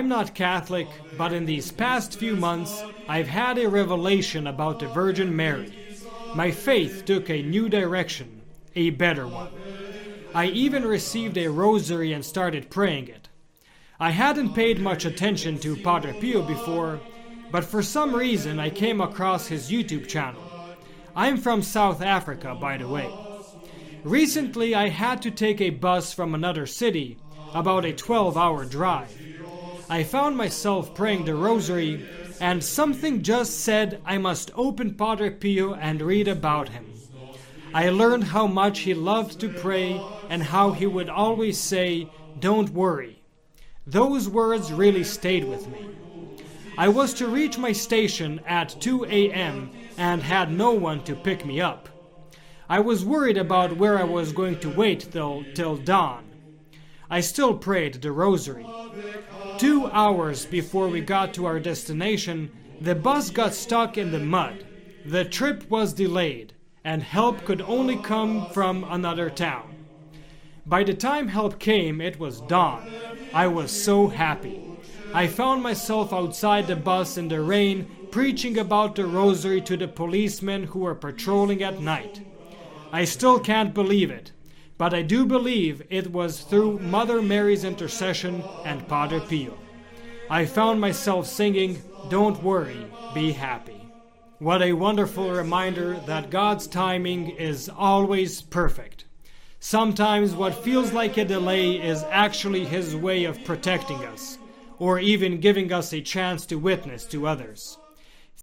I'm not Catholic, but in these past few months, I've had a revelation about the Virgin Mary. My faith took a new direction, a better one. I even received a rosary and started praying it. I hadn't paid much attention to Padre Pio before, but for some reason I came across his YouTube channel. I'm from South Africa, by the way. Recently I had to take a bus from another city, about a 12-hour drive. I found myself praying the rosary, and something just said I must open Padre Pio and read about him. I learned how much he loved to pray and how he would always say, "Don't worry." Those words really stayed with me. I was to reach my station at 2 a.m. and had no one to pick me up. I was worried about where I was going to wait till dawn. I still prayed the rosary. 2 hours before we got to our destination, the bus got stuck in the mud. The trip was delayed, and help could only come from another town. By the time help came, it was dawn. I was so happy. I found myself outside the bus in the rain, preaching about the rosary to the policemen who were patrolling at night. I still can't believe it, but I do believe it was through Mother Mary's intercession and Padre Pio. I found myself singing, "Don't worry, be happy." What a wonderful reminder that God's timing is always perfect. Sometimes what feels like a delay is actually His way of protecting us, or even giving us a chance to witness to others.